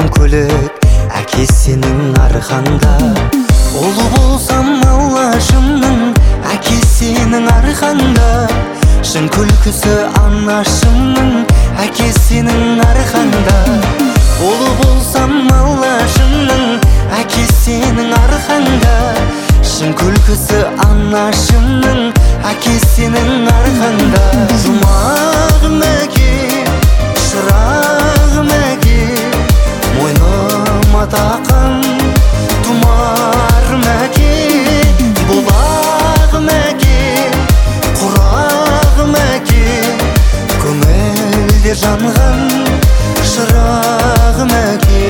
көлік әкесінің арқанда. Ұлы болсам алашымның әкесінің арқанда. Шын күлкісі анашымның әкесінің арқанда. Ұлы болсам алашымның әкесінің арқанда. Шын күлкісі анашымның әкесінің арқанда. Жұмағым әке, шырағым әке, мойныма таққан тұмарым әке. Бұлағым әке, құрағым әке, көңілде жанған шырағым әке.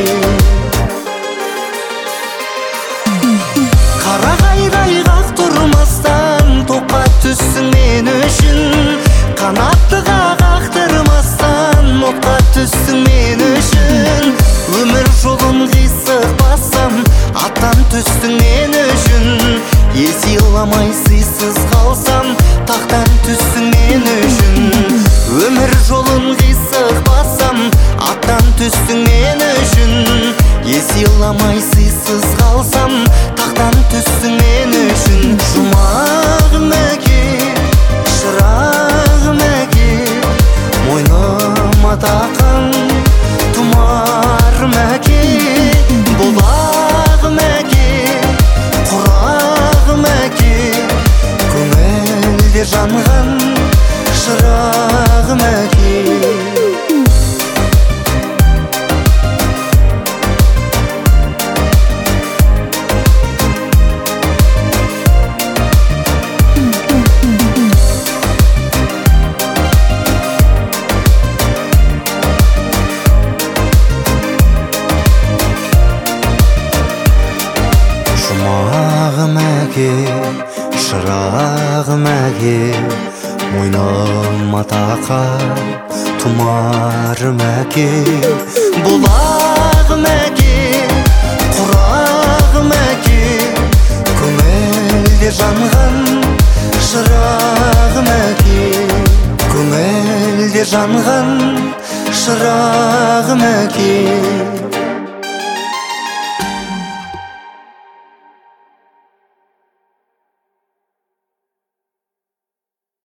Қарағайдай қақ тұрмастан тоққа түссің мен үшін. Қанаттыға қақтырмастан отқа түссің мен үшін. Өмір жолын қисық бассам аттан түссің мен үшін. Есейламай сыйсыз қалсам тақтан түссің мен үшін. Өмір жолын қисық бассам аттан түссің мен үшін. Есейламай сыйсыз қалсам тақтан түссің мен үшін. Жұмағым әке, шырағым әке, мойныма таққан тұмарым әке. Бұлағым әке, құрағым әке, көңілде жанған шырағым әке. Жұмағым әке, шырағым әке, мойныма таққан тұмарым әке.